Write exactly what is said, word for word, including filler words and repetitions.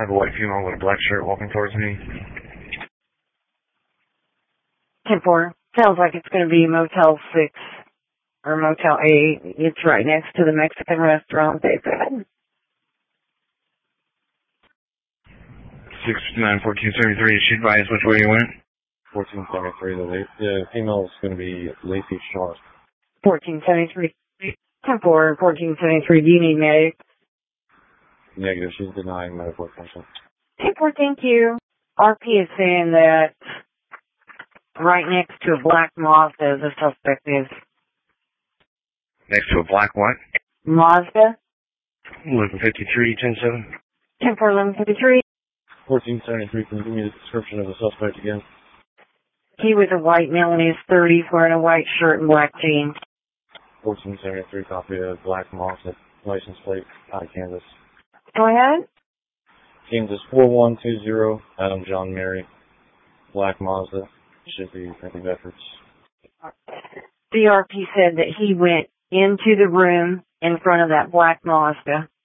have a white female with a black shirt walking towards me. ten four. Sounds like it's going to be Motel six or Motel eight. It's right next to the Mexican restaurant. six nine fourteen seventy-three. She advised which way you went? fourteen seventy-three. The, the female is going to be Lacey Sharp. fourteen seventy-three. ten four, fourteen seventy-three. Do you need medic? Negative. She's denying medical attention. ten four, thank you. R P is saying that right next to a black Mazda, the suspect is. Next to a black what? Mazda. eleven fifty-three, ten seven. ten four, eleven fifty-three. fourteen seventy-three, can you give me the description of the suspect again? He was a white male in his thirties wearing a white shirt and black jeans. fourteen seventy-three, copy of black Mazda, license plate, out of Kansas. Go ahead. Kansas four one two zero, Adam John Mary, black Mazda, should be pending efforts. The R P said that he went into the room in front of that black Mazda.